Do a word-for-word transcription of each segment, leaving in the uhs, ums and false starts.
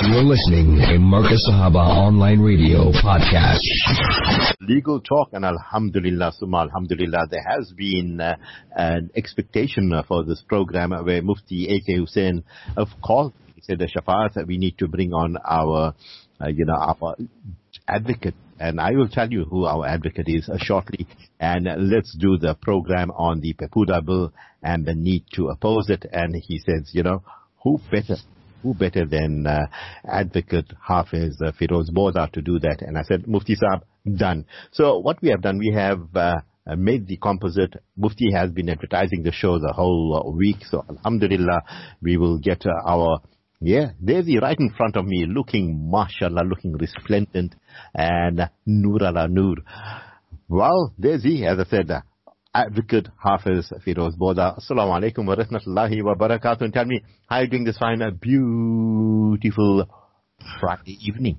You're listening to Marcus Sahaba Online Radio Podcast. Legal talk, and alhamdulillah, summa alhamdulillah, there has been uh, an expectation uh, for this program uh, where Mufti A K Hussain of called. He said the Shafaat that we need to bring on our, uh, you know, our advocate. And I will tell you who our advocate is uh, shortly. And uh, let's do the program on the Pepuda bill and the need to oppose it. And he says, you know, who better? Who better than uh, Advocate Hafiz uh, Firoz Boda to do that? And I said, Mufti Saab, done. So what we have done, we have uh, made the composite. Mufti has been advertising the show the whole uh, week. So alhamdulillah, we will get uh, our, yeah, there's he right in front of me, looking, mashallah, looking resplendent, and uh, Noor ala Noor. Well, there's he, as I said, uh, Advocate Hafiz Firoz Boda. Assalamu alaikum wa rahmatullahi wa barakatuh. And tell me, how are you doing this fine, a beautiful Friday evening?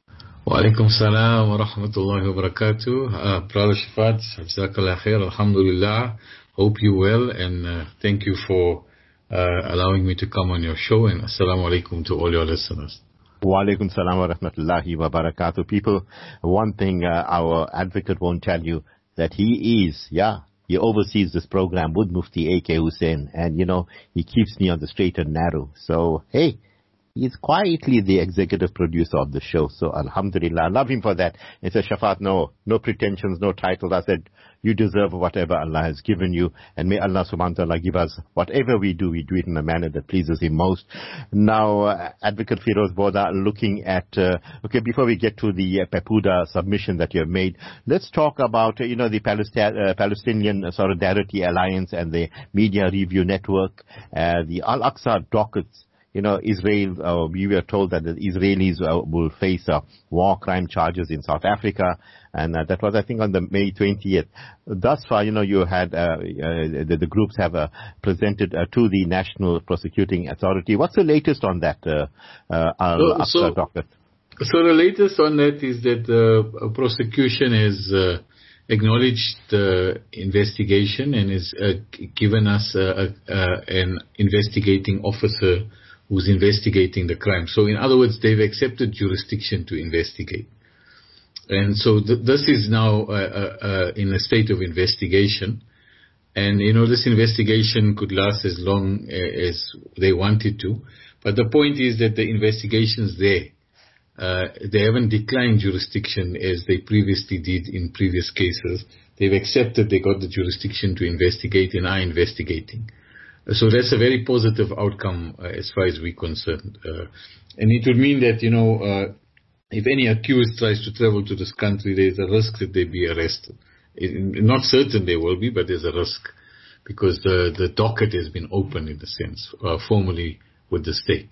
Wa alaikum salam wa rahmatullahi wa barakatuh. Uh, Brother Shafat, jazakallah khair, alhamdulillah. Hope you well, and uh, thank you for uh, allowing me to come on your show, and assalamu alaikum to all your listeners. Wa alaikum salam wa rahmatullahi wa barakatuh. People, one thing uh, our advocate won't tell you, that he is, yeah, he oversees this program with Mufti A K Hussain, and, you know, he keeps me on the straight and narrow. So, hey, he's quietly the executive producer of the show. So, alhamdulillah, I love him for that. He said, Shafat, no, no pretensions, no titles. I said, you deserve whatever Allah has given you, and may Allah subhanahu wa ta'ala give us whatever we do, we do it in a manner that pleases Him most. Now, uh, Advocate Firoz Boda, looking at, uh, okay, before we get to the uh, Pepuda submission that you have made, let's talk about, uh, you know, the Palesti- uh, Palestinian Solidarity Alliance and the Media Review Network, uh, the Al-Aqsa dockets. You know, Israel, uh, we were told that the Israelis uh, will face uh, war crime charges in South Africa, and uh, that was, I think, on the May twentieth. Thus far, you know, you had, uh, uh, the, the groups have uh, presented uh, to the National Prosecuting Authority. What's the latest on that, uh, uh, Al-Aqsa so, docket? So the latest on that is that the uh, prosecution has uh, acknowledged the investigation and has uh, given us uh, uh, an investigating officer who's investigating the crime. So in other words, they've accepted jurisdiction to investigate. And so th- this is now uh, uh, uh, in a state of investigation. And, you know, this investigation could last as long uh, as they wanted to. But the point is that the investigation's there. Uh, they haven't declined jurisdiction as they previously did in previous cases. They've accepted they got the jurisdiction to investigate and are investigating. So that's a very positive outcome uh, as far as we're concerned. Uh, and it would mean that, you know, uh, if any accused tries to travel to this country, there's a risk that they be arrested. It, not certain they will be, but there's a risk because the, the docket has been opened in a sense, uh, formally with the state.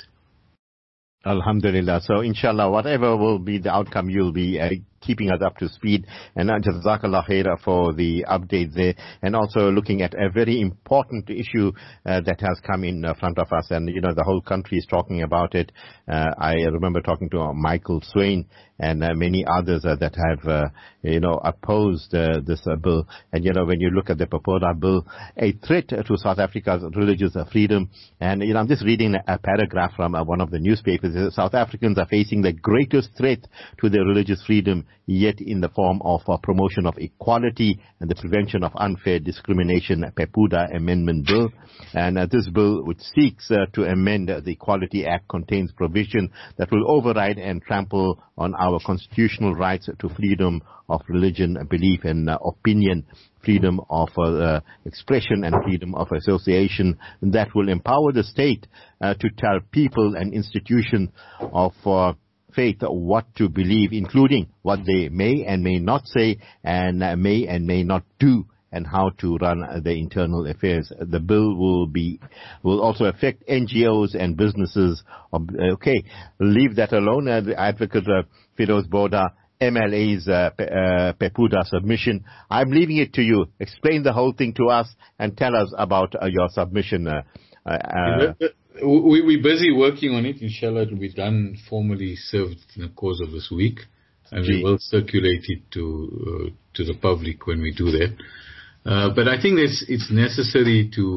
Alhamdulillah. So, inshallah, whatever will be the outcome, you'll be uh, keeping us up to speed. And uh, jazakallah khair for the update there. And also looking at a very important issue uh, that has come in uh, front of us. And, you know, the whole country is talking about it. Uh, I remember talking to uh, Michael Swain and uh, many others uh, that have, uh, you know, opposed uh, this uh, bill. And, you know, when you look at the Pepuda bill, a threat to South Africa's religious uh, freedom. And, you know, I'm just reading a paragraph from uh, one of the newspapers. South Africans are facing the greatest threat to their religious freedom, yet in the form of uh, promotion of equality and the prevention of unfair discrimination, Pepuda Amendment Bill. And uh, this bill, which seeks uh, to amend uh, the Equality Act, contains provision that will override and trample on our constitutional rights to freedom of religion, belief and uh, opinion, freedom of uh, uh, expression and freedom of association, that will empower the state uh, to tell people and institutions of uh, faith what to believe, including what they may and may not say and uh, may and may not do, and how to run uh, the internal affairs. The bill will be will also affect N G Os and businesses. Okay, leave that alone. Uh, the Advocate uh, Firoz Boda, M L A's uh, uh, Pepuda submission. I'm leaving it to you. Explain the whole thing to us and tell us about uh, your submission. Uh, uh, we, we're busy working on it. Inshallah, it will be done, formally served in the course of this week. And Gee. we will circulate it to uh, to the public when we do that. Uh, but I think it's, it's necessary to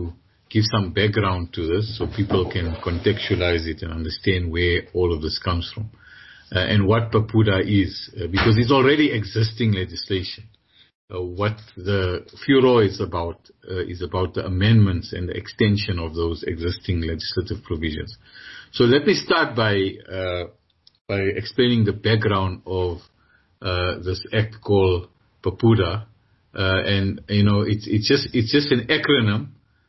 give some background to this so people can contextualize it and understand where all of this comes from uh, and what PAPUDA is, uh, because it's already existing legislation. Uh, what the furor is about uh, is about the amendments and the extension of those existing legislative provisions. So let me start by uh, by explaining the background of uh, this act called PAPUDA, uh, and you know it's it's just it's just an acronym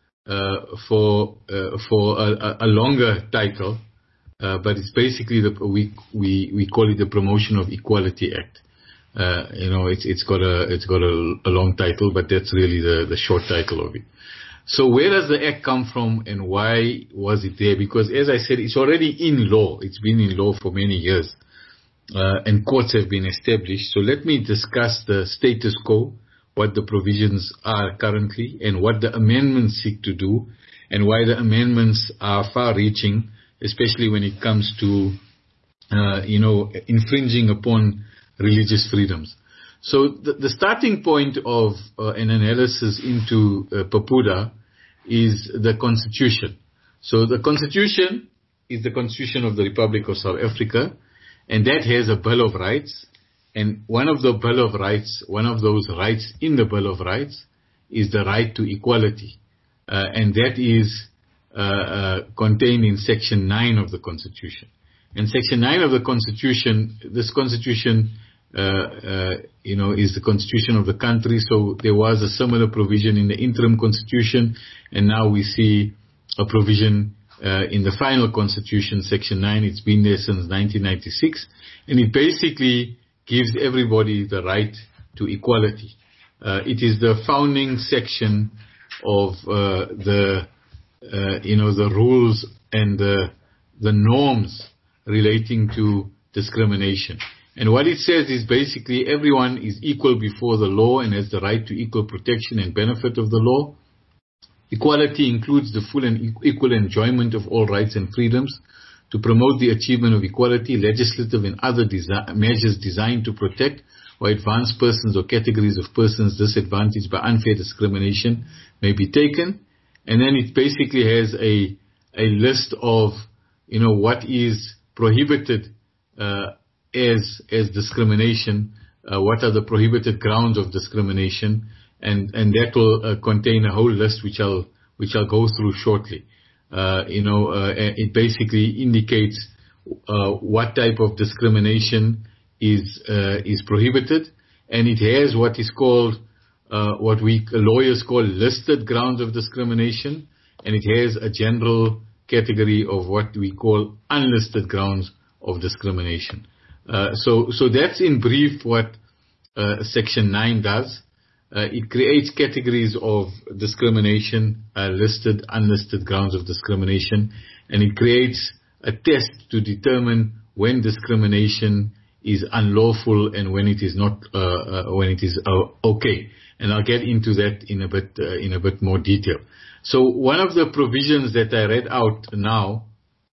uh, for uh, for a, a longer title, uh, but it's basically the we we we call it the Promotion of Equality Act. Uh, you know, it's, it's got a, it's got a, a long title, but that's really the, the short title of it. So where does the act come from and why was it there? Because as I said, it's already in law. It's been in law for many years, uh, and courts have been established. So let me discuss the status quo, what the provisions are currently and what the amendments seek to do and why the amendments are far reaching, especially when it comes to, uh, you know, infringing upon religious freedoms. So the, the starting point of uh, an analysis into uh, PAPUDA is the Constitution. So the Constitution is the Constitution of the Republic of South Africa, and that has a Bill of Rights. And one of the Bill of Rights, one of those rights in the Bill of Rights is the right to equality. Uh, and that is uh, uh, contained in Section nine of the Constitution. And Section nine of the Constitution, this Constitution Uh, uh, you know, is the constitution of the country. So there was a similar provision in the interim constitution, and now we see a provision uh, in the final constitution, Section nine. It's been there since nineteen ninety-six, and it basically gives everybody the right to equality. Uh, it is the founding section of uh, the, uh, you know, the rules and the the norms relating to discrimination. And what it says is basically everyone is equal before the law and has the right to equal protection and benefit of the law. Equality includes the full and equal enjoyment of all rights and freedoms. To promote the achievement of equality, legislative and other desi- measures designed to protect or advance persons or categories of persons disadvantaged by unfair discrimination may be taken. And then it basically has a a list of, you know, what is prohibited uh, as as discrimination, uh, what are the prohibited grounds of discrimination, and and that will uh, contain a whole list which I'll which I'll go through shortly. Uh, you know, uh, it basically indicates uh, what type of discrimination is uh, is prohibited, and it has what is called uh, what we lawyers call listed grounds of discrimination, and it has a general category of what we call unlisted grounds of discrimination. Uh, so, so that's in brief what uh, Section nine does. Uh, it creates categories of discrimination, uh, listed, unlisted grounds of discrimination, and it creates a test to determine when discrimination is unlawful and when it is not, uh, uh, when it is uh, okay. And I'll get into that in a bit, uh, in a bit more detail. So one of the provisions that I read out now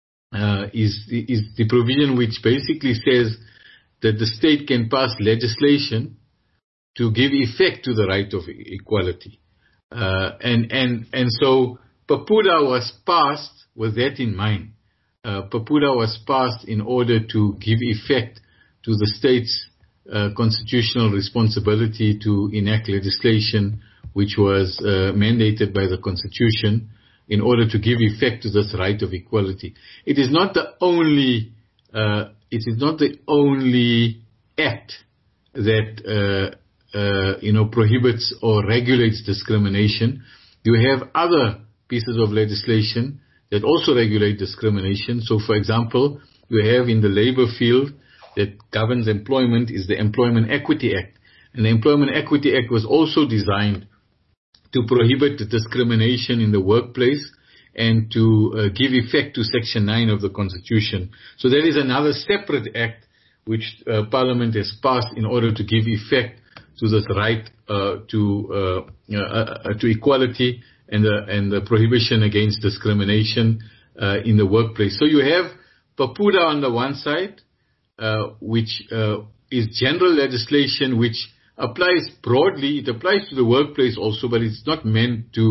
Uh, is, is the provision which basically says that the state can pass legislation to give effect to the right of equality. Uh, and, and, and so PAPUDA was passed with that in mind. Uh, PAPUDA was passed in order to give effect to the state's uh, constitutional responsibility to enact legislation which was uh, mandated by the Constitution, in order to give effect to this right of equality. It is not the only, uh, it is not the only act that, uh, uh, you know, prohibits or regulates discrimination. You have other pieces of legislation that also regulate discrimination. So, for example, you have in the labor field that governs employment is the Employment Equity Act. And the Employment Equity Act was also designed to prohibit the discrimination in the workplace and to uh, give effect to Section nine of the Constitution. So there is another separate act which uh, Parliament has passed in order to give effect to this right uh, to uh, uh, to equality and the and the prohibition against discrimination uh, in the workplace. So you have PAPUDA on the one side, uh, which uh, is general legislation which applies broadly. It applies to the workplace also, but it's not meant to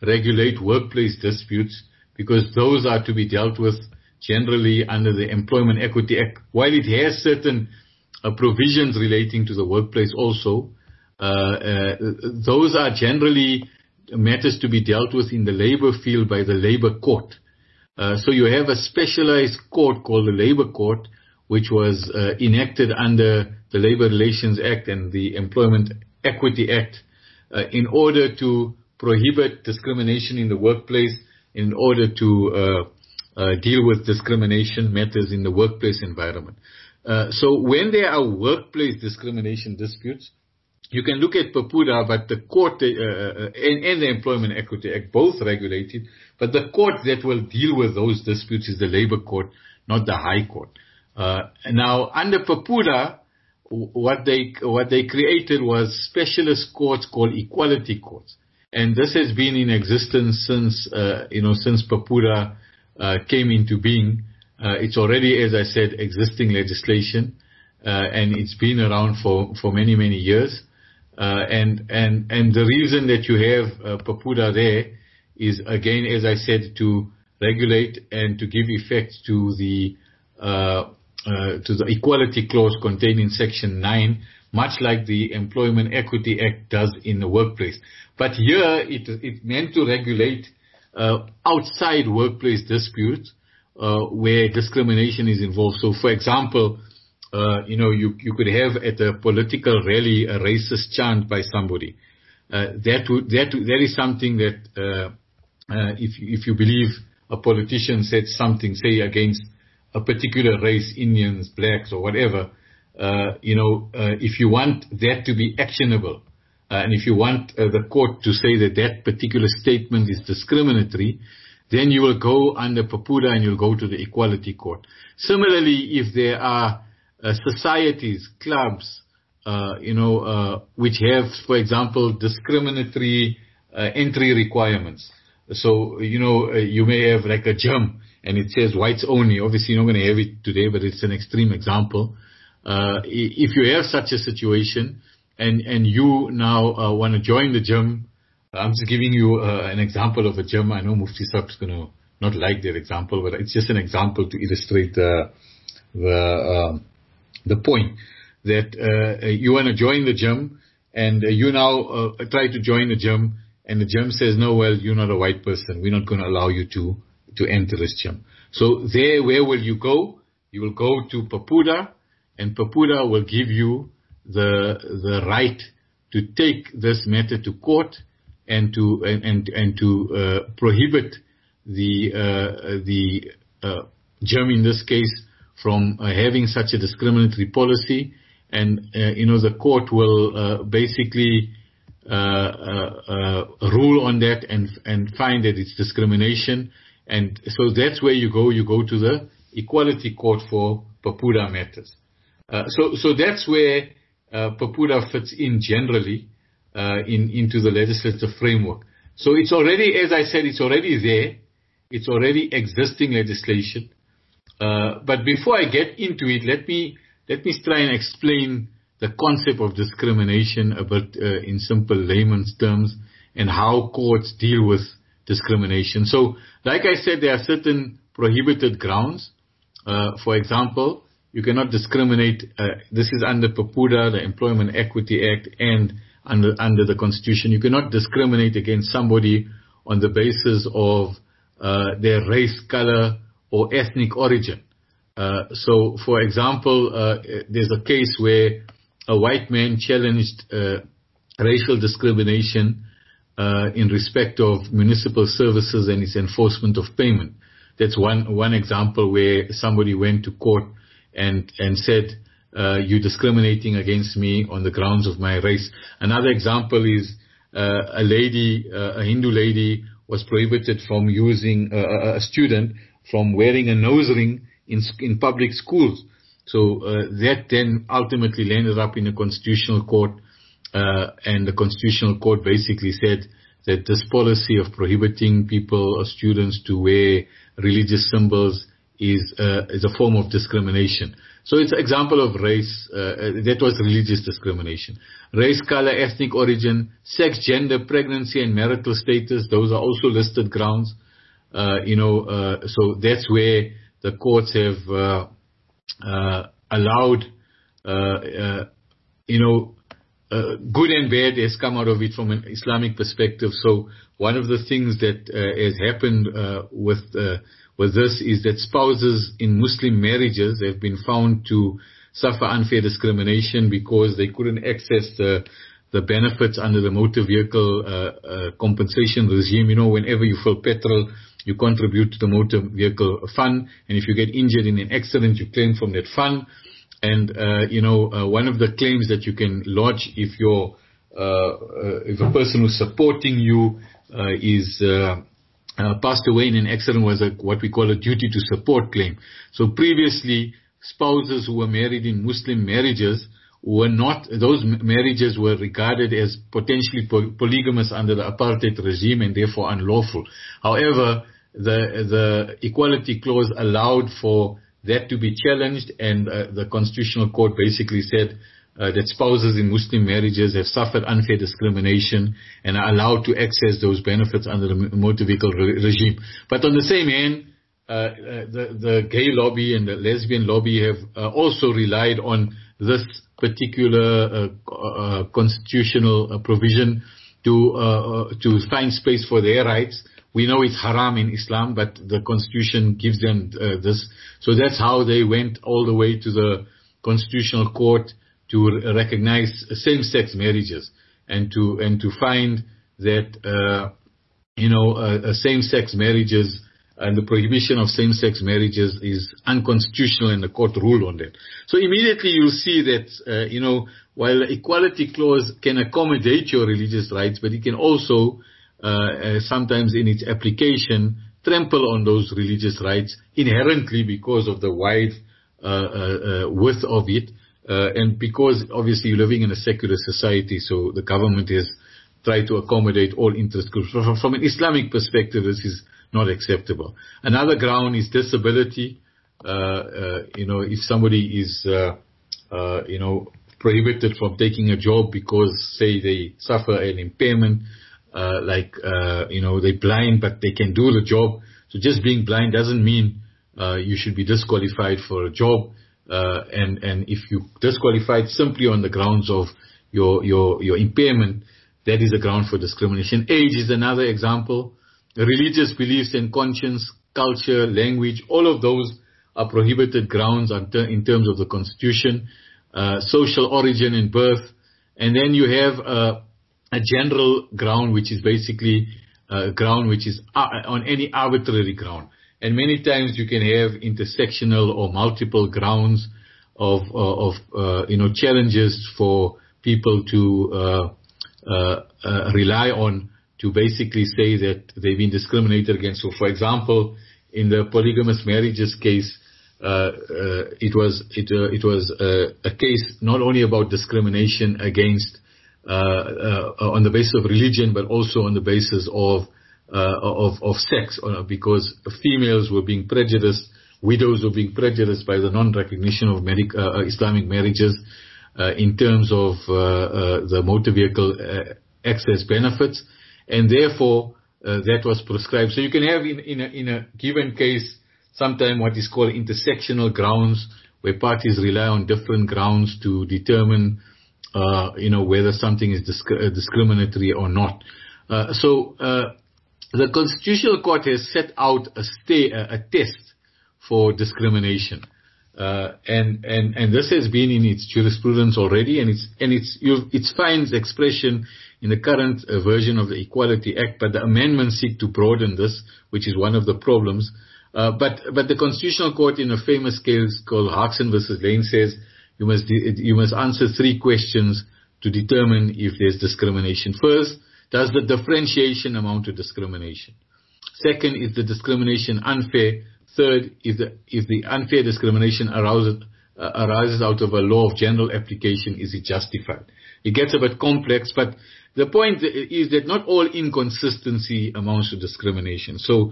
regulate workplace disputes, because those are to be dealt with generally under the Employment Equity Act. While it has certain uh, provisions relating to the workplace also, uh, uh, those are generally matters to be dealt with in the labor field by the labor court. Uh, so you have a specialized court called the Labor Court, which was uh, enacted under the Labor Relations Act and the Employment Equity Act uh, in order to prohibit discrimination in the workplace, in order to uh, uh, deal with discrimination matters in the workplace environment. Uh, so when there are workplace discrimination disputes, you can look at PAPUDA, but the court uh, and, and the Employment Equity Act both regulate it. But the court that will deal with those disputes is the Labor Court, not the High Court. Uh, now, under PAPUDA, what they what they created was specialist courts called equality courts, and this has been in existence since uh, you know since PAPUDA uh, came into being. Uh, it's already, as I said, existing legislation, uh, and it's been around for for many many years. Uh, and, and, and the reason that you have uh, PAPUDA there is, again, as I said, to regulate and to give effect to the, uh, uh, to the equality clause contained in section nine, much like the Employment Equity Act does in the workplace. But here it, it meant to regulate, uh, outside workplace disputes, uh, where discrimination is involved. So, for example, Uh, you know, you, you could have at a political rally a racist chant by somebody. Uh, that would, that, that is something that, uh, uh, if, if you believe a politician said something, say against a particular race, Indians, blacks, or whatever, uh, you know, uh, if you want that to be actionable, uh, and if you want uh, the court to say that that particular statement is discriminatory, then you will go under PAPUDA and you'll go to the Equality Court. Similarly, if there are Uh, societies, clubs, uh, you know, uh, which have, for example, discriminatory uh, entry requirements. So, you know, uh, you may have like a gym and it says whites only. Obviously, you're not going to have it today, but it's an extreme example. Uh, if you have such a situation and, and you now uh, want to join the gym, I'm just giving you uh, an example of a gym. I know Mufti Saab is going to not like that example, but it's just an example to illustrate uh, the... Um, the point that uh, you want to join the gym and uh, you now uh, try to join the gym and the gym says, no, well, you're not a white person. We're not going to allow you to, to enter this gym. So there, where will you go? You will go to PAPUDA, and PAPUDA will give you the, the right to take this matter to court and to, and, and, and to uh, prohibit the, uh, the uh, gym in this case from uh, having such a discriminatory policy, and uh, you know the court will uh, basically uh, uh, uh, rule on that and and find that it's discrimination, and so that's where you go. You go to the Equality Court for PAPUDA matters. Uh, so so that's where uh, PAPUDA fits in generally uh, in into the legislative framework. So it's already, as I said, it's already there. It's already existing legislation. Uh, but before I get into it, let me let me try and explain the concept of discrimination a bit uh, in simple layman's terms and how courts deal with discrimination. So, like I said, there are certain prohibited grounds. Uh, for example, you cannot discriminate. Uh, this is under PAPUDA, the Employment Equity Act, and under under the Constitution. You cannot discriminate against somebody on the basis of uh, their race, color, or ethnic origin. Uh, so, for example, uh, there's a case where a white man challenged uh, racial discrimination uh, in respect of municipal services and its enforcement of payment. That's one one example where somebody went to court and and said, uh, "You're discriminating against me on the grounds of my race." Another example is uh, a lady, uh, a Hindu lady, was prohibited from using uh, a student from wearing a nose ring in in public schools. So uh, that then ultimately landed up in a constitutional court, uh, and the constitutional court basically said that this policy of prohibiting people or students to wear religious symbols is uh, is a form of discrimination. So it's an example of race. Uh, that was religious discrimination. Race, color, ethnic origin, sex, gender, pregnancy, and marital status. Those are also listed grounds. Uh, you know, uh, so that's where the courts have uh, uh, allowed, uh, uh, you know, uh, good and bad has come out of it from an Islamic perspective. So one of the things that uh, has happened uh, with uh, with this is that spouses in Muslim marriages have been found to suffer unfair discrimination because they couldn't access the the benefits under the motor vehicle uh, uh, compensation regime. You know, whenever you fill petrol, you contribute to the motor vehicle fund, and if you get injured in an accident, you claim from that fund. And uh, you know, uh, one of the claims that you can lodge if you're uh, uh, if a person who's supporting you uh, is uh, uh, passed away in an accident was a, what we call a duty to support claim. So previously, spouses who were married in Muslim marriages were not; those marriages were regarded as potentially po- polygamous under the apartheid regime and therefore unlawful. However, the the equality clause allowed for that to be challenged, and uh, the Constitutional Court basically said uh, that spouses in Muslim marriages have suffered unfair discrimination and are allowed to access those benefits under the motor vehicle re- regime. But on the same hand, uh, uh, the, the gay lobby and the lesbian lobby have uh, also relied on this particular uh, uh, constitutional uh, provision to uh, uh, to find space for their rights. We know it's haram in Islam, but the Constitution gives them uh, this. So that's how they went all the way to the Constitutional Court to recognize same-sex marriages and to and to find that uh, you know uh, same-sex marriages and the prohibition of same-sex marriages is unconstitutional, and the court ruled on that. So immediately you'll see that uh, you know while the equality clause can accommodate your religious rights, but it can also Uh, uh, sometimes in its application, trample on those religious rights inherently because of the wide uh, uh, uh, width of it, uh, and because obviously you're living in a secular society, so the government has tried to accommodate all interest groups. From, from an Islamic perspective, this is not acceptable. Another ground is disability. Uh, uh, you know, if somebody is, uh, uh, you know, prohibited from taking a job because, say, they suffer an impairment, Uh, like, uh, you know, they're blind, but they can do the job. So just being blind doesn't mean uh, you should be disqualified for a job. Uh, and, and if you disqualified simply on the grounds of your, your, your impairment, that is a ground for discrimination. Age is another example. Religious beliefs and conscience, culture, language, all of those are prohibited grounds in terms of the Constitution. Uh, social origin and birth. And then you have, uh, a general ground, which is basically a ground which is on any arbitrary ground. And many times you can have intersectional or multiple grounds of, of uh, you know, challenges for people to uh, uh, uh, rely on to basically say that they've been discriminated against. So, for example, in the polygamous marriages case, uh, uh, it was it uh, it was uh, a case not only about discrimination against Uh, uh, on the basis of religion, but also on the basis of uh, of, of sex, uh, because females were being prejudiced, widows were being prejudiced by the non-recognition of medic, uh, Islamic marriages uh, in terms of uh, uh, the motor vehicle uh, access benefits, and therefore uh, that was prescribed. So you can have in, in, a, in a given case sometimes what is called intersectional grounds, where parties rely on different grounds to determine Uh, you know, whether something is disc- uh, discriminatory or not. Uh, so, uh, the Constitutional Court has set out a stay, uh, a test for discrimination. Uh, and, and, and this has been in its jurisprudence already, and it's, and it's, it finds expression in the current uh, version of the Equality Act, but the amendments seek to broaden this, which is one of the problems. Uh, but, but the Constitutional Court in a famous case called Harkson versus Lane says, You must you must answer three questions to determine if there's discrimination. First, does the differentiation amount to discrimination? Second, is the discrimination unfair? Third, if the if the unfair discrimination arises uh, arises out of a law of general application, is it justified? It gets a bit complex, but the point is that not all inconsistency amounts to discrimination. So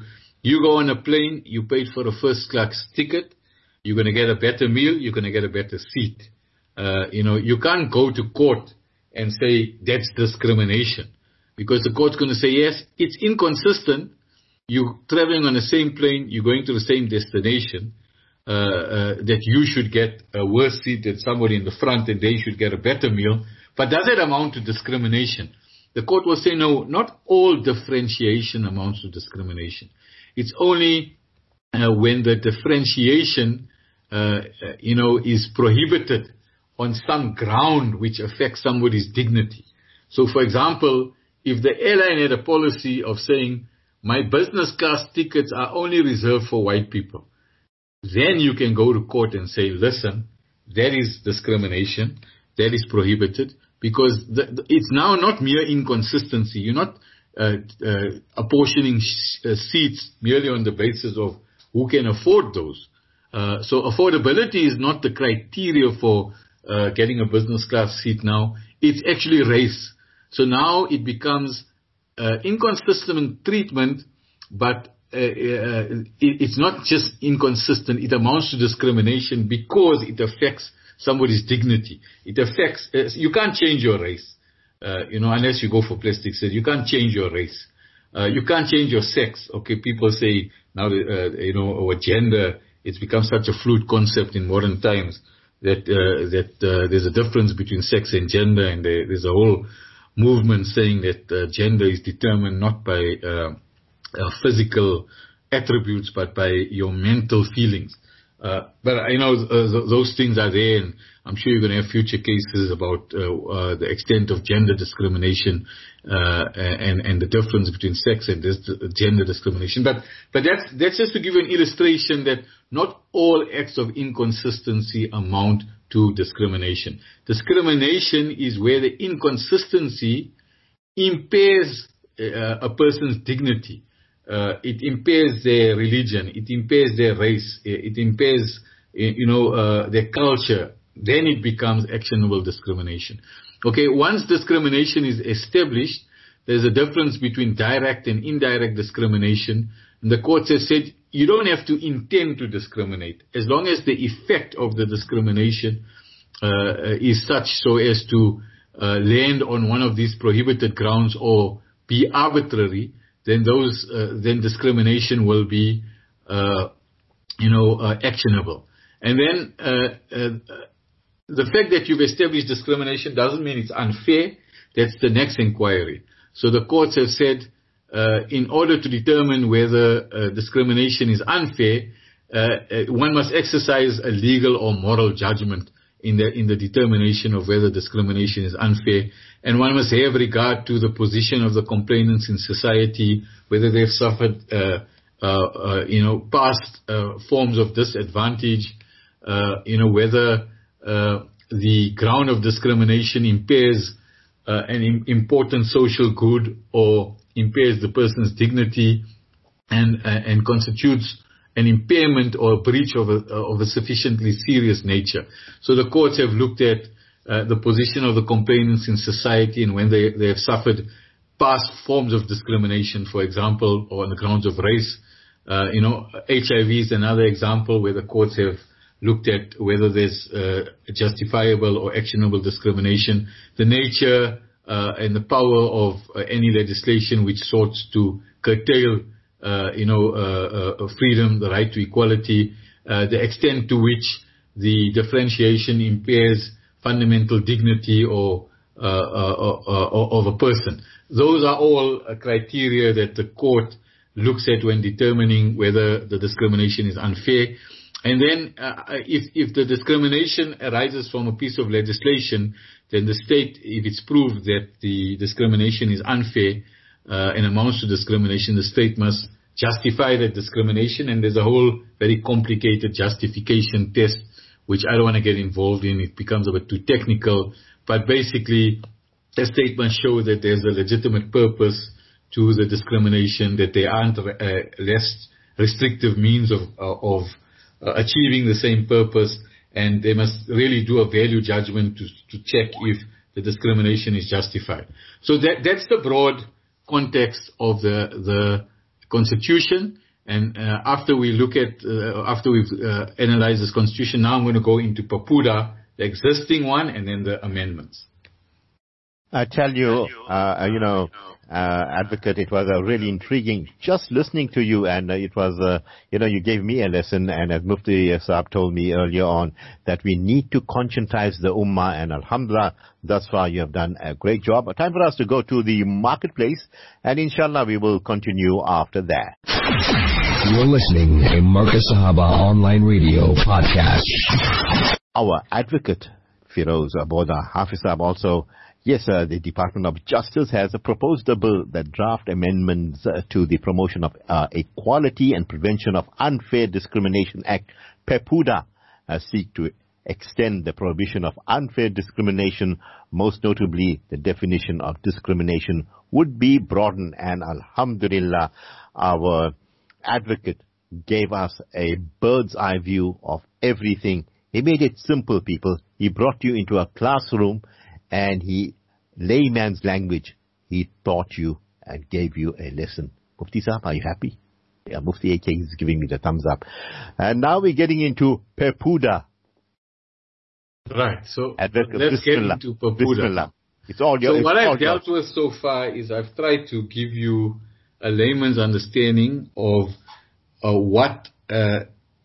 You go on a plane, you paid for a first class ticket, you're going to get a better meal, you're going to get a better seat. Uh, you know, you can't go to court and say that's discrimination, because the court's going to say, yes, it's inconsistent. You're traveling on the same plane, you're going to the same destination, uh, uh, that you should get a worse seat than somebody in the front and they should get a better meal. But does it amount to discrimination? The court will say, no, not all differentiation amounts to discrimination. It's only uh, when the differentiation, uh, uh, you know, is prohibited on some ground which affects somebody's dignity. So, for example, if the airline had a policy of saying, my business class tickets are only reserved for white people, then you can go to court and say, listen, that is discrimination, that is prohibited, because the, the, it's now not mere inconsistency. You're not uh, uh, apportioning sh- uh, seats merely on the basis of who can afford those. Uh, so affordability is not the criteria for uh, getting a business class seat now. It's actually race. So now it becomes uh, inconsistent treatment, but uh, uh, it, it's not just inconsistent. It amounts to discrimination because it affects somebody's dignity. It affects, uh, you can't change your race, uh, you know, unless you go for plastic surgery. You can't change your race. Uh, you can't change your sex. Okay, people say now, uh, you know, or gender, it's become such a fluid concept in modern times that uh, that uh, there's a difference between sex and gender, and there, there's a whole movement saying that uh, gender is determined not by uh, uh, physical attributes, but by your mental feelings. Uh, but I know uh, those things are there, and I'm sure you're going to have future cases about uh, uh, the extent of gender discrimination uh, and and the difference between sex and this gender discrimination. But but that's that's just to give you an illustration that not all acts of inconsistency amount to discrimination. Discrimination is where the inconsistency impairs uh, a person's dignity. Uh, it impairs their religion, it impairs their race, it impairs, you know, uh, their culture. Then it becomes actionable discrimination. Okay, once discrimination is established, there's a difference between direct and indirect discrimination. And the courts have said you don't have to intend to discriminate, as long as the effect of the discrimination uh, is such so as to uh, land on one of these prohibited grounds or be arbitrary. Then those, uh, then discrimination will be, uh, you know, uh, actionable. And then uh, uh, the fact that you've established discrimination doesn't mean it's unfair. That's the next inquiry. So the courts have said, uh, in order to determine whether uh, discrimination is unfair, uh, one must exercise a legal or moral judgment in the in the determination of whether discrimination is unfair. And one must have regard to the position of the complainants in society, whether they've suffered, uh, uh, uh, you know, past uh, forms of disadvantage, uh, you know, whether uh, the ground of discrimination impairs uh, an im- important social good or impairs the person's dignity and uh, and constitutes an impairment or a breach of a, of a sufficiently serious nature. So the courts have looked at uh, the position of the complainants in society and when they, they have suffered past forms of discrimination, for example, or on the grounds of race. Uh, you know, H I V is another example where the courts have looked at whether there's uh, justifiable or actionable discrimination, the nature uh, and the power of uh, any legislation which soughts to curtail Uh, you know, uh, uh, freedom, the right to equality, uh, the extent to which the differentiation impairs fundamental dignity or uh, uh, uh, uh, of a person. Those are all uh, criteria that the court looks at when determining whether the discrimination is unfair. And then uh, if, if the discrimination arises from a piece of legislation, then the state, if it's proved that the discrimination is unfair, Uh, and amounts to discrimination, the state must justify that discrimination, and there's a whole very complicated justification test, which I don't want to get involved in. It becomes a bit too technical, but basically, the state must show that there's a legitimate purpose to the discrimination, that there aren't uh, less restrictive means of, uh, of uh, achieving the same purpose, and they must really do a value judgment to, to check if the discrimination is justified. So that that's the broad context of the the Constitution, And uh, after we look at, uh, after we've uh, analyzed this constitution, now I'm going to go into PAPUDA, the existing one, and then the amendments. I tell you, uh, you know, uh, Advocate, it was uh, really intriguing just listening to you, and uh, it was, uh, you know, you gave me a lesson, and as Mufti Saab told me earlier on, that we need to conscientize the Ummah, and Alhamdulillah, thus far you have done a great job. Time for us to go to the marketplace, and inshallah we will continue after that. You're listening to Marcus Sahaba Online Radio Podcast. Our Advocate, Firoz Aboda Hafiz Saab, also, yes, uh, the Department of Justice has uh, proposed a bill that draft amendments uh, to the Promotion of uh, Equality and Prevention of Unfair Discrimination Act, PAPUDA, uh, seek to extend the prohibition of unfair discrimination. Most notably, the definition of discrimination would be broadened, and Alhamdulillah, our Advocate gave us a bird's eye view of everything. He made it simple, people. He brought you into a classroom, and he, layman's language, he taught you and gave you a lesson. Mufti Saab, are you happy? Yeah, Mufti A K is giving me the thumbs up. And now we're getting into PAPUDA. Right, so Advocate, let's Bismillah. get into PAPUDA. Bismillah. It's all your, so what all I've dealt yours. with so far is I've tried to give you a layman's understanding of uh, what uh,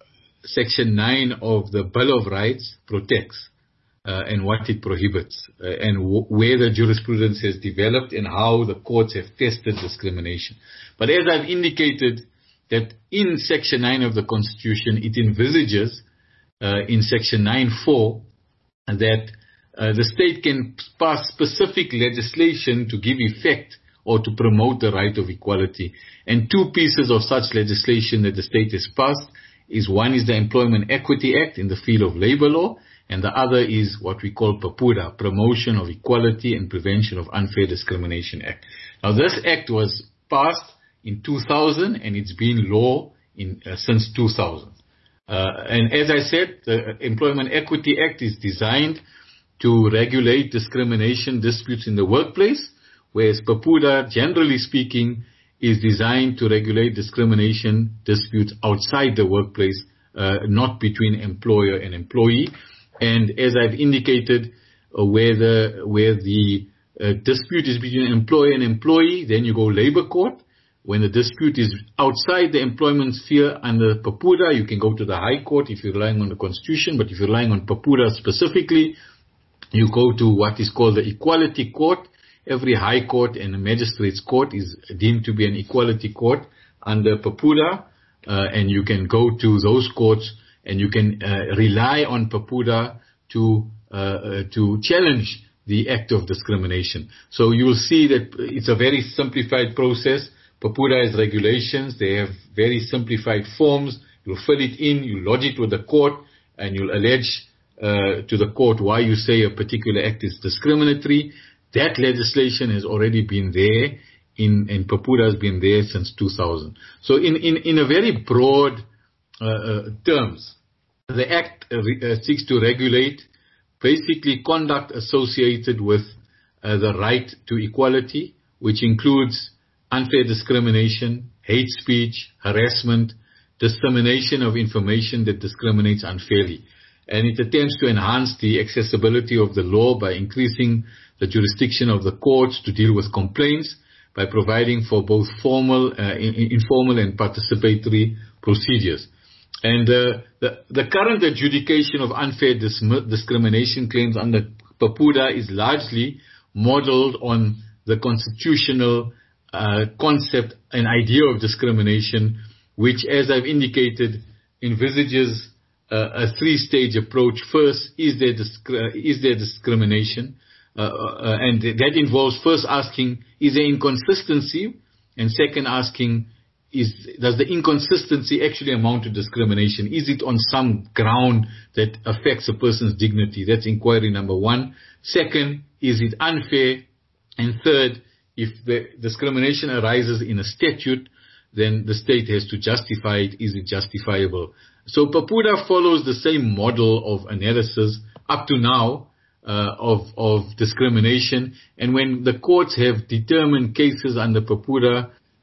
Section nine of the Bill of Rights protects. Uh, and what it prohibits, uh, and w- where the jurisprudence has developed and how the courts have tested discrimination. But as I've indicated, that in Section nine of the Constitution, it envisages uh, in Section nine four that uh, the state can pass specific legislation to give effect or to promote the right of equality. And two pieces of such legislation that the state has passed is one is the Employment Equity Act in the field of labor law, and the other is what we call PAPUDA, Promotion of Equality and Prevention of Unfair Discrimination Act. Now, this act was passed in two thousand, and it's been law in, uh, since two thousand. Uh, and as I said, the Employment Equity Act is designed to regulate discrimination disputes in the workplace, whereas PAPUDA, generally speaking, is designed to regulate discrimination disputes outside the workplace, uh, not between employer and employee. And as I've indicated, uh, where the where the uh, dispute is between employer and employee, then you go labor court. When the dispute is outside the employment sphere under PAPUDA, you can go to the High Court if you're relying on the Constitution. But if you're relying on PAPUDA specifically, you go to what is called the Equality Court. Every High Court and a Magistrates Court is deemed to be an equality court under PAPUDA, uh, and you can go to those courts and you can uh, rely on PAPUDA to uh, uh, to challenge the act of discrimination. So you will see that it's a very simplified process. PAPUDA has regulations. They have very simplified forms. You'll fill it in, you lodge it with the court, and you'll allege uh, to the court why you say a particular act is discriminatory. That legislation has already been there, in, and PAPUDA has been there since two thousand. So in, in, in a very broad uh, uh, terms, the Act uh, uh, seeks to regulate basically conduct associated with uh, the right to equality, which includes unfair discrimination, hate speech, harassment, dissemination of information that discriminates unfairly. And it attempts to enhance the accessibility of the law by increasing the jurisdiction of the courts to deal with complaints by providing for both formal, uh, in, informal and participatory procedures. And uh, the, the current adjudication of unfair dis- discrimination claims under PAPUDA is largely modeled on the constitutional uh, concept and idea of discrimination, which, as I've indicated, envisages uh, a three-stage approach. First, is there, disc- uh, is there discrimination? Uh, uh, and that involves first asking, is there inconsistency? And second, asking, is, does the inconsistency actually amount to discrimination? Is it on some ground that affects a person's dignity? That's inquiry number one. Second, is it unfair? And third, if the discrimination arises in a statute, then the state has to justify it. Is it justifiable? So PAPUDA follows the same model of analysis up to now uh, of, of discrimination. And when the courts have determined cases under PAPUDA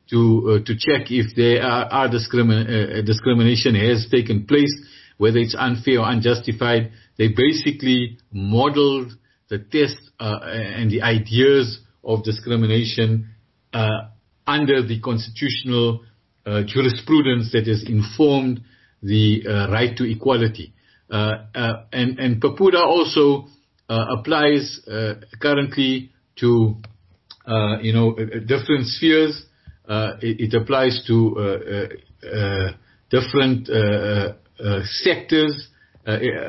to uh, to check if there are, are discrimin- uh, discrimination has taken place, whether it's unfair or unjustified. They basically modeled the test uh, and the ideas of discrimination uh, under the constitutional uh, jurisprudence that has informed the uh, right to equality. Uh, uh, and, and PAPUDA also uh, applies uh, currently to, uh, you know, different spheres. Uh, it, it applies to uh, uh, uh, different uh, uh, sectors. Uh,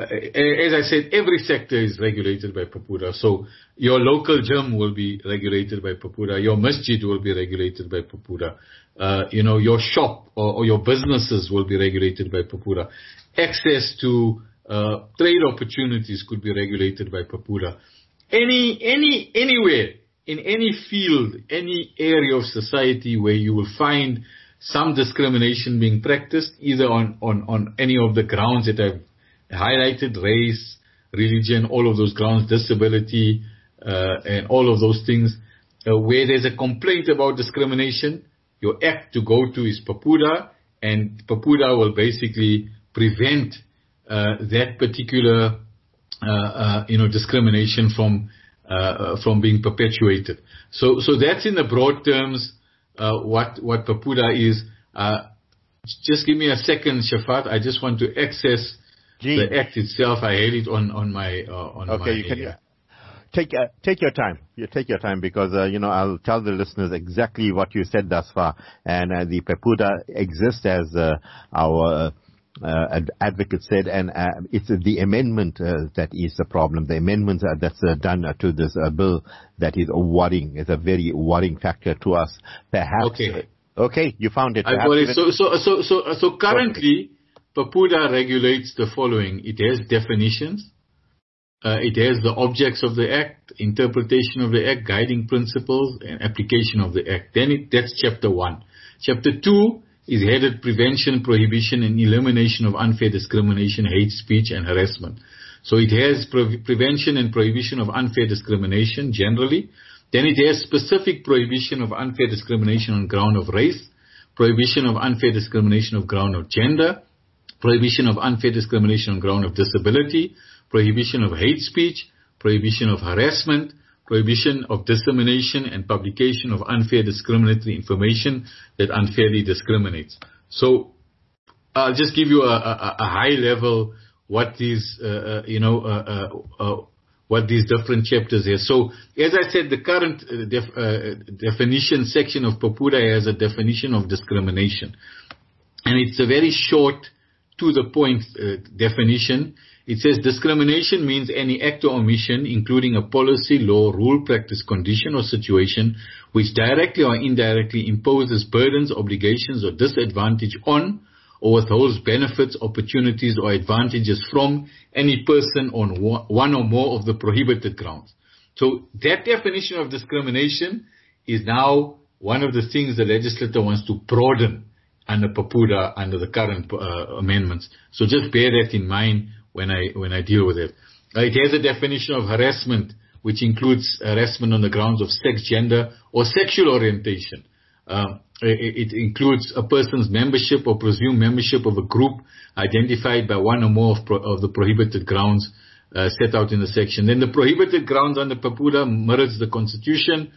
as I said, every sector is regulated by PAPUDA. So your local gym will be regulated by PAPUDA. Your masjid will be regulated by PAPUDA. Uh, you know, your shop or, or your businesses will be regulated by PAPUDA. Access to uh, trade opportunities could be regulated by PAPUDA. Any, any, anywhere, in any field, any area of society where you will find some discrimination being practiced, either on, on, on any of the grounds that I've highlighted, race, religion, all of those grounds, disability, uh, and all of those things, uh, where there's a complaint about discrimination, your act to go to is PAPUDA, and PAPUDA will basically prevent uh, that particular uh, uh, you know, discrimination from uh, from being perpetuated. So, so that's in the broad terms uh, what what PAPUDA is. Uh, just give me a second, Shafat. I just want to access Gee. the act itself. I had it on on my uh, on okay, my. You can, uh, take uh, take your time. You take your time because uh, you know I'll tell the listeners exactly what you said thus far. And uh, the PAPUDA exists as uh, our uh, ad- advocate said, and uh, it's uh, the amendment uh, that is the problem. The amendment uh, that's uh, done uh, to this uh, bill that is worrying. It's a very worrying factor to us. Perhaps. Okay. Uh, okay, you found it. I got it. So so so so so currently, PAPUDA regulates the following. It has definitions. Uh, it has the objects of the Act, interpretation of the Act, guiding principles, and application of the Act. Then it, that's chapter one. Chapter two is headed Prevention, Prohibition, and Elimination of Unfair Discrimination, Hate Speech, and Harassment. So it has pre- prevention and prohibition of unfair discrimination generally. Then it has specific prohibition of unfair discrimination on ground of race, prohibition of unfair discrimination on ground of gender, prohibition of unfair discrimination on ground of disability, prohibition of hate speech, prohibition of harassment, prohibition of dissemination and publication of unfair discriminatory information that unfairly discriminates. So I'll just give you a, a, a high level what these, uh, uh, you know, uh, uh, uh, what these different chapters are. So as I said, the current uh, def, uh, definition section of PAPUDA has a definition of discrimination. And it's a very short, to the point uh, definition. It says discrimination means any act or omission, including a policy, law, rule, practice, condition, or situation which directly or indirectly imposes burdens, obligations, or disadvantage on or withholds benefits, opportunities, or advantages from any person on one or more of the prohibited grounds. So that definition of discrimination is now one of the things the legislator wants to broaden under PAPUDA, under the current uh, amendments. So just bear that in mind when I when I deal with it. Uh, it has a definition of harassment, which includes harassment on the grounds of sex, gender, or sexual orientation. Uh, it, it includes a person's membership or presumed membership of a group identified by one or more of, pro, of the prohibited grounds uh, set out in the section. Then the prohibited grounds under PAPUDA mirrors the Constitution.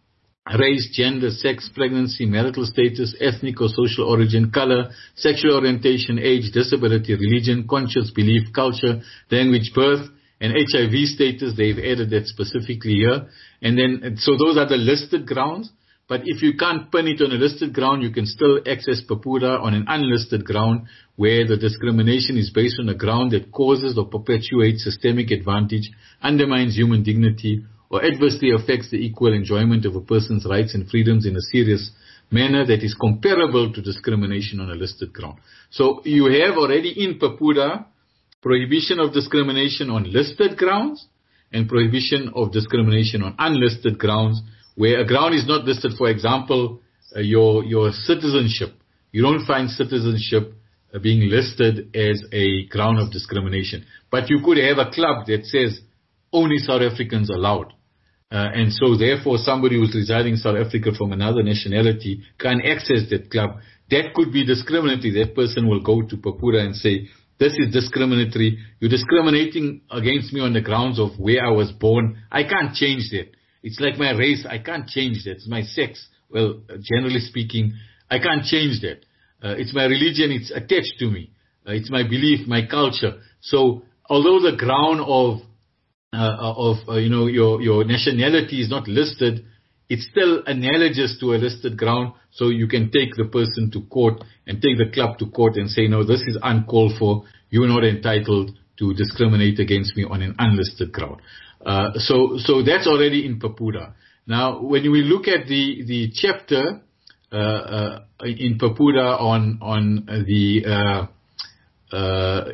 Race, gender, sex, pregnancy, marital status, ethnic or social origin, color, sexual orientation, age, disability, religion, conscious belief, culture, language, birth, and H I V status. They've added that specifically here. And then, so those are the listed grounds. But if you can't pin it on a listed ground, you can still access PAPUDA on an unlisted ground where the discrimination is based on a ground that causes or perpetuates systemic advantage, undermines human dignity, or adversely affects the equal enjoyment of a person's rights and freedoms in a serious manner that is comparable to discrimination on a listed ground. So you have already in PAPUDA prohibition of discrimination on listed grounds and prohibition of discrimination on unlisted grounds, where a ground is not listed. For example, uh, your your citizenship. You don't find citizenship uh, being listed as a ground of discrimination. But you could have a club that says only South Africans allowed. Uh, and so therefore somebody who's residing in South Africa from another nationality can't access that club. That could be discriminatory. That person will go to Papura and say, this is discriminatory. You're discriminating against me on the grounds of where I was born. I can't change that. It's like my race. I can't change that. It's my sex. Well, generally speaking, I can't change that. Uh, it's my religion. It's attached to me. Uh, it's my belief, my culture. So although the ground of uh, of uh, you know your your nationality is not listed, it's still analogous to a listed ground. So you can take the person to court and take the club to court and say, no, this is uncalled for. You're not entitled to discriminate against me on an unlisted ground. Uh, so so that's already in Papura. Now, when we look at the the chapter uh, uh, in Papura on on the uh, uh,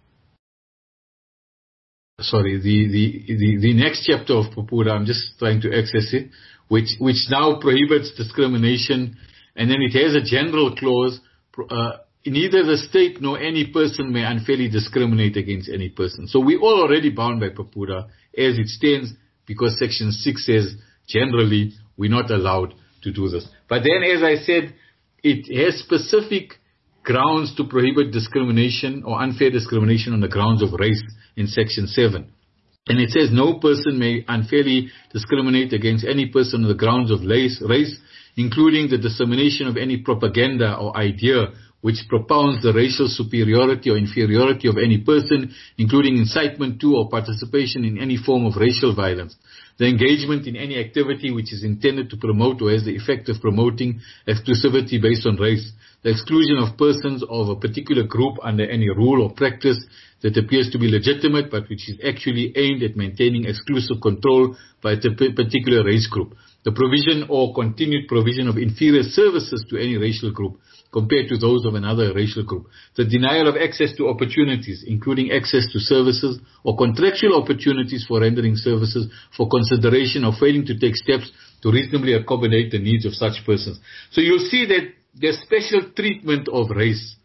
sorry the, the the the next chapter of Papura, I'm just trying to access it, which which now prohibits discrimination, and then it has a general clause. Uh, neither the state nor any person may unfairly discriminate against any person. So we're all already bound by Papura as it stands, because Section six says generally we're not allowed to do this. But then, as I said, it has specific grounds to prohibit discrimination or unfair discrimination on the grounds of race in Section seven. And it says no person may unfairly discriminate against any person on the grounds of race, race, including the dissemination of any propaganda or idea which propounds the racial superiority or inferiority of any person, including incitement to or participation in any form of racial violence, the engagement in any activity which is intended to promote or has the effect of promoting exclusivity based on race, the exclusion of persons of a particular group under any rule or practice that appears to be legitimate but which is actually aimed at maintaining exclusive control by a particular race group, the provision or continued provision of inferior services to any racial group compared to those of another racial group, the denial of access to opportunities, including access to services or contractual opportunities for rendering services for consideration or failing to take steps to reasonably accommodate the needs of such persons. So you'll see that there's special treatment of race,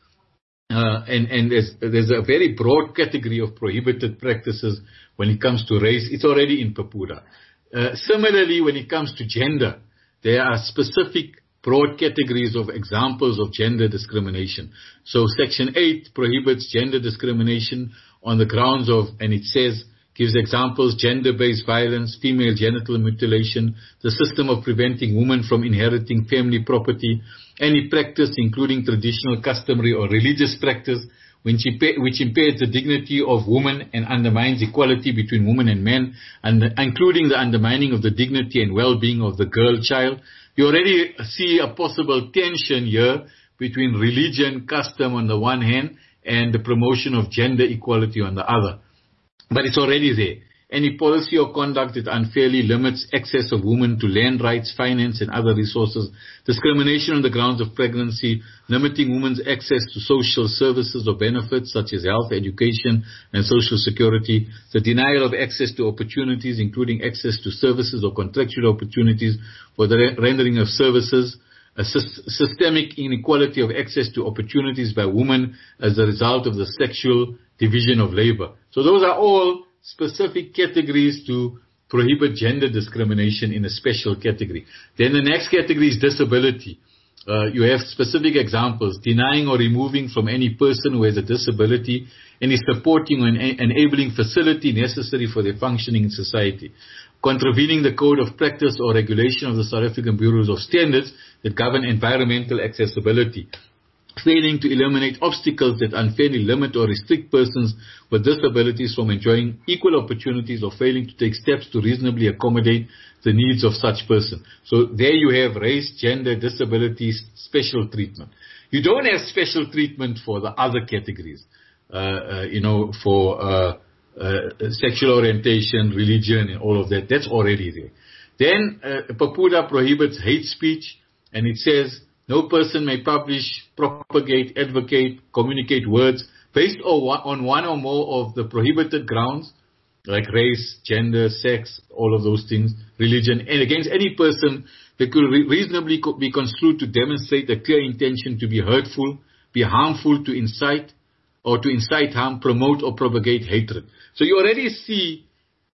uh, and, and there's, there's a very broad category of prohibited practices when it comes to race. It's already in Papura. Uh, similarly, when it comes to gender, there are specific broad categories of examples of gender discrimination. So Section eight prohibits gender discrimination on the grounds of, and it says, gives examples, gender-based violence, female genital mutilation, the system of preventing women from inheriting family property, any practice including traditional, customary or religious practice which impairs the dignity of women and undermines equality between women and men, and including the undermining of the dignity and well-being of the girl child. You already see a possible tension here between religion, custom on the one hand, and the promotion of gender equality on the other. But it's already there. Any policy or conduct that unfairly limits access of women to land rights, finance, and other resources, discrimination on the grounds of pregnancy, limiting women's access to social services or benefits such as health, education, and social security, the denial of access to opportunities, including access to services or contractual opportunities for the rendering of services, a systemic inequality of access to opportunities by women as a result of the sexual division of labor. So those are all specific categories to prohibit gender discrimination in a special category. Then the next category is disability. Uh, you have specific examples: denying or removing from any person who has a disability any supporting or enabling facility necessary for their functioning in society, contravening the code of practice or regulation of the South African Bureaus of Standards that govern environmental accessibility, failing to eliminate obstacles that unfairly limit or restrict persons with disabilities from enjoying equal opportunities, or failing to take steps to reasonably accommodate the needs of such person. So there you have race, gender, disabilities, special treatment. You don't have special treatment for the other categories, uh, uh, you know, for uh, uh, sexual orientation, religion, and all of that. That's already there. Then uh, Papura prohibits hate speech, and it says, no person may publish, propagate, advocate, communicate words based on one or more of the prohibited grounds, like race, gender, sex, all of those things, religion, and against any person that could reasonably be construed to demonstrate a clear intention to be hurtful, be harmful, to incite, or to incite harm, promote or propagate hatred. So you already see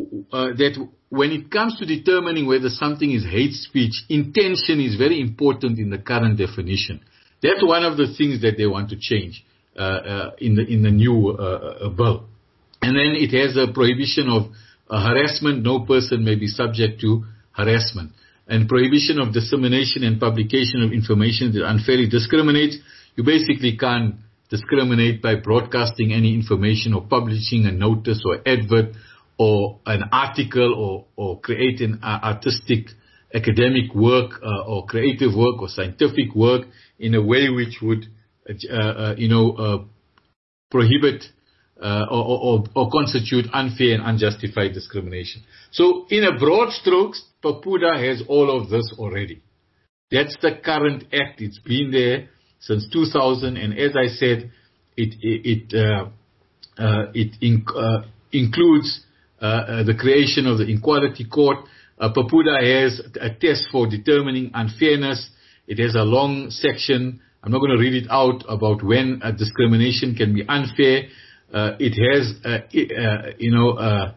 uh, that when it comes to determining whether something is hate speech, intention is very important in the current definition. That's one of the things that they want to change uh, uh, in the in the new uh, uh, bill. And then it has a prohibition of uh, harassment. No person may be subject to harassment. And prohibition of dissemination and publication of information that unfairly discriminates. You basically can't discriminate by broadcasting any information or publishing a notice or advert or an article or, or create an uh, artistic academic work uh, or creative work or scientific work in a way which would, uh, uh, you know, uh, prohibit uh, or, or, or constitute unfair and unjustified discrimination. So in a broad strokes, PAPUDA has all of this already. That's the current act. It's been there since two thousand, and as I said, it it it, uh, uh, it in, uh, includes uh, uh, the creation of the Equality Court. Uh, PAPUDA has a test for determining unfairness. It has a long section. I'm not going to read it out about when a discrimination can be unfair. Uh, it has, uh, uh, you know, uh,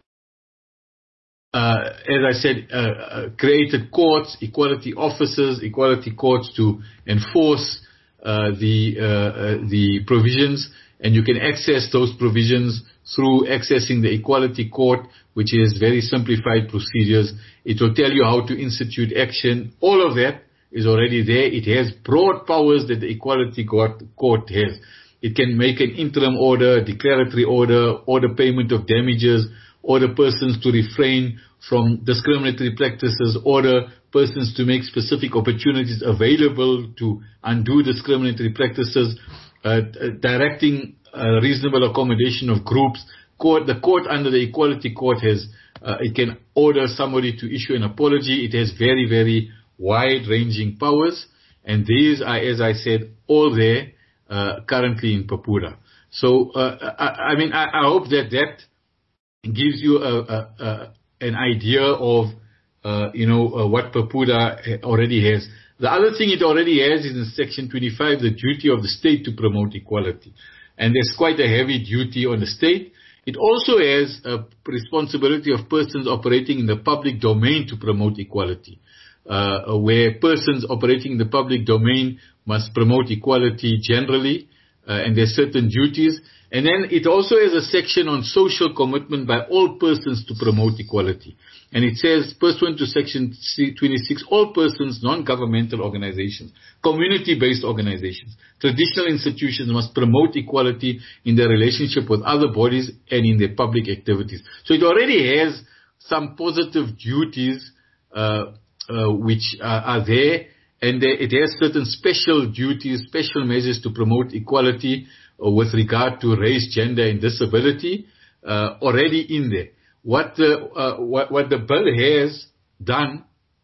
uh, as I said, uh, uh, created courts, equality officers, equality courts to enforce uh, the uh, uh, the provisions, and you can access those provisions through accessing the Equality Court, which is very simplified procedures. It will tell you how to institute action. All of that is already there. It has broad powers that the Equality Court, court has. It can make an interim order, declaratory order, order payment of damages, order persons to refrain from discriminatory practices, order persons to make specific opportunities available to undo discriminatory practices, uh, directing uh, reasonable accommodation of groups. Court, the court under the Equality Court has, uh, it can order somebody to issue an apology. It has very, very wide-ranging powers, and these are, as I said, all there uh, currently in PAPUDA. So, uh, I, I mean, I, I hope that that gives you a, a, a, an idea of, uh, you know, uh, what PAPUDA already has. The other thing it already has is in Section twenty-five, the duty of the state to promote equality. And there's quite a heavy duty on the state. It also has a responsibility of persons operating in the public domain to promote equality, uh, where persons operating in the public domain must promote equality generally, uh, and there's certain duties. And then it also has a section on social commitment by all persons to promote equality. And it says, pursuant to Section twenty-six, all persons, non-governmental organizations, community-based organizations, traditional institutions must promote equality in their relationship with other bodies and in their public activities. So it already has some positive duties uh, uh, which are, are there, and it has certain special duties, special measures to promote equality uh, with regard to race, gender, and disability uh, already in there. What the, uh, what, what the bill has done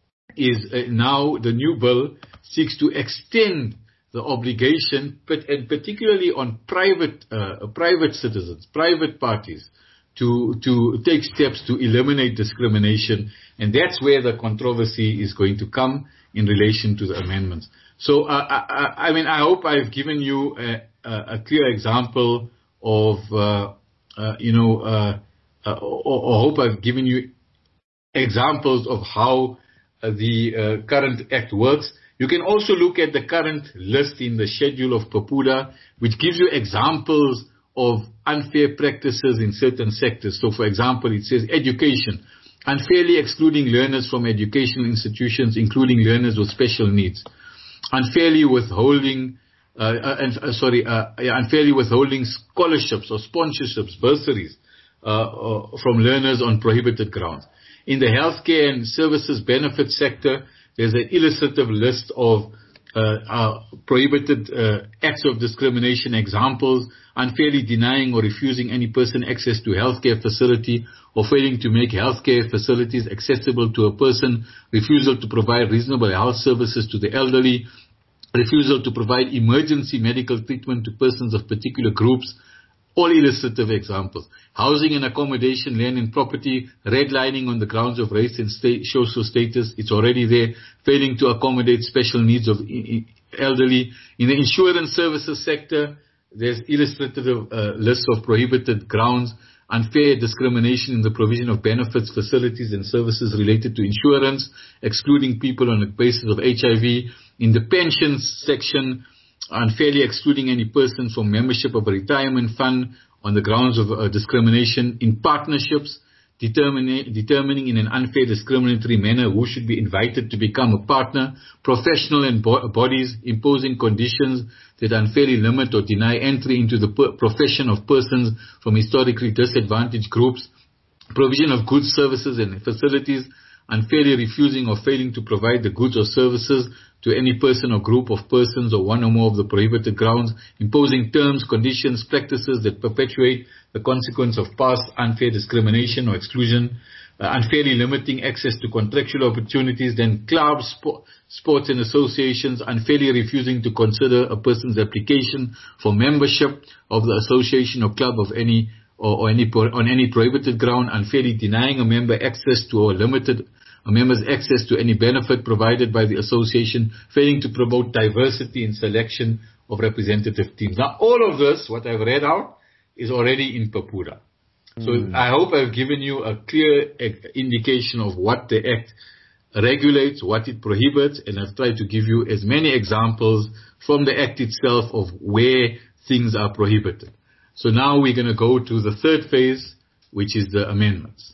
is uh, now the new bill seeks to extend the obligation, but, and particularly on private uh, private citizens, private parties, to to take steps to eliminate discrimination, and that's where the controversy is going to come in relation to the amendments. So, uh, I, I mean, I hope I've given you a, a clear example of, uh, uh, you know, uh, uh, or, or hope I've given you examples of how uh, the uh, current act works. You can also look at the current list in the schedule of PAPUDA, which gives you examples of unfair practices in certain sectors. So, for example, it says education, unfairly excluding learners from educational institutions, including learners with special needs, unfairly withholding, uh, uh, uh, sorry, uh, unfairly withholding scholarships or sponsorships, bursaries uh, uh, from learners on prohibited grounds. In the healthcare and services benefit sector, there's an illustrative list of uh, uh, prohibited uh, acts of discrimination examples: unfairly denying or refusing any person access to a healthcare facility, or failing to make healthcare facilities accessible to a person, refusal to provide reasonable health services to the elderly, refusal to provide emergency medical treatment to persons of particular groups. All illustrative examples. Housing and accommodation, land and property, redlining on the grounds of race and state, social status, it's already there. Failing to accommodate special needs of elderly. In the insurance services sector, there's illustrative uh, lists of prohibited grounds. unfair discrimination in the provision of benefits, facilities and services related to insurance, excluding people on the basis of H I V. In the pensions section, unfairly excluding any person from membership of a retirement fund on the grounds of uh, discrimination. In partnerships, determining, determining in an unfair discriminatory manner who should be invited to become a partner. Professional and bo- bodies imposing conditions that unfairly limit or deny entry into the per- profession of persons from historically disadvantaged groups. Provision of goods, services and facilities, unfairly refusing or failing to provide the goods or services to any person or group of persons or one or more of the prohibited grounds, imposing terms, conditions, practices that perpetuate the consequence of past unfair discrimination or exclusion, uh, unfairly limiting access to contractual opportunities. Then clubs, spo- sports and associations, unfairly refusing to consider a person's application for membership of the association or club of any or, or any on any prohibited ground, unfairly denying a member access to or limited a member's access to any benefit provided by the association, failing to promote diversity in selection of representative teams. Now, all of this, what I've read out, is already in PAPUDA. So mm. I hope I've given you a clear indication of what the Act regulates, what it prohibits, and I've tried to give you as many examples from the Act itself of where things are prohibited. So now we're going to go to the third phase, which is the amendments.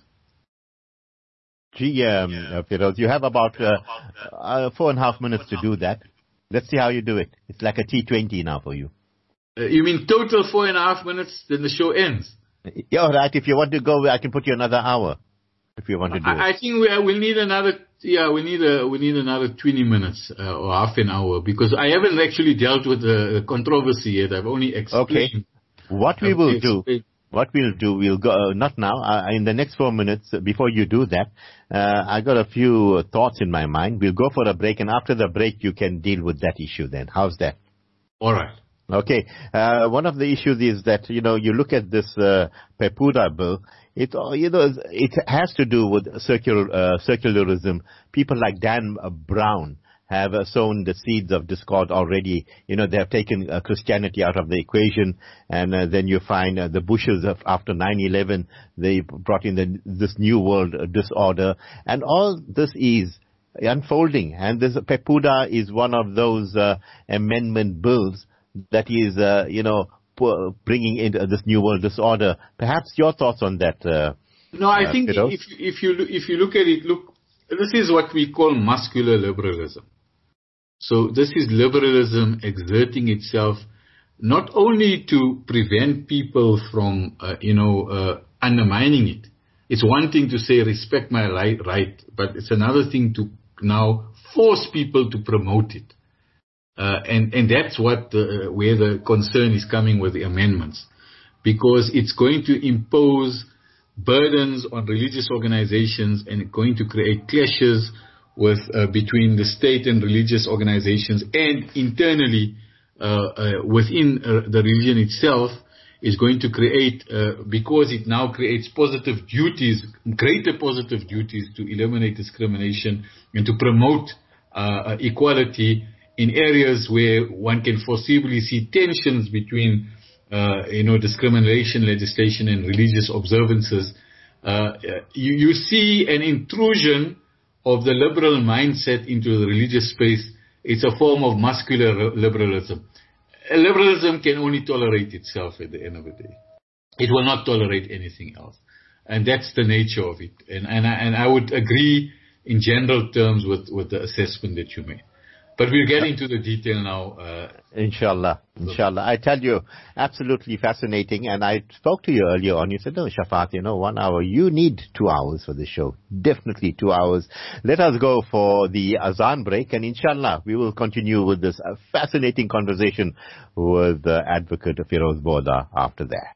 Gee, um, uh, Feroz, you have about uh, uh, four and a half minutes to do that. Let's see how you do it. It's like a T twenty now for you. Uh, you mean total four and a half minutes, then the show ends? Yeah, all right. If you want to go, I can put you another hour. If you want to do I, it. I think we we'll need another. Yeah, we need a we need another twenty minutes uh, or half an hour, because I haven't actually dealt with the controversy yet. I've only explained. Okay. What we will do. What we'll do, we'll go, uh, not now, uh, in the next four minutes, uh, before you do that, uh, I got a few uh, thoughts in my mind. We'll go for a break, and after the break, you can deal with that issue then. How's that? All right. Okay. Uh, one of the issues is that, you know, you look at this uh, PAPUDA bill, it, you know, it has to do with circular, uh, circularism. People like Dan Brown have uh, sown the seeds of discord already. You know, they have taken uh, Christianity out of the equation, and uh, then you find uh, the Bushes of, after nine eleven, they brought in the, this new world uh, disorder, and all this is unfolding. And this PAPUDA is one of those uh, amendment bills that is, uh, you know, p- bringing in uh, this new world disorder. Perhaps your thoughts on that? Uh, no, I uh, think Feroz? if if you if you look at it, look, this is what we call muscular liberalism. So this is liberalism exerting itself not only to prevent people from, uh, you know, uh, undermining it. It's one thing to say respect my right, but it's another thing to now force people to promote it. Uh, and, and that's what uh, where the concern is coming with the amendments, because it's going to impose burdens on religious organizations and going to create clashes with uh, between the state and religious organizations, and internally uh, uh, within uh, the religion itself is going to create, uh, because it now creates positive duties, greater positive duties to eliminate discrimination and to promote uh, equality in areas where one can foreseeably see tensions between, uh, you know, discrimination legislation and religious observances. Uh, you, you see an intrusion of the liberal mindset into the religious space. It's a form of muscular liberalism. Liberalism can only tolerate itself at the end of the day. It will not tolerate anything else. And that's the nature of it. And, and, I, and I would agree in general terms with, with the assessment that you made. But we'll get into the detail now. Uh, Inshallah. Inshallah. I tell you, absolutely fascinating. And I spoke to you earlier on. You said, no, Shafat, you know, one hour. You need two hours for the show. Definitely two hours. Let us go for the Azan break. And inshallah, we will continue with this uh, fascinating conversation with uh, Advocate Feroz Botha after that.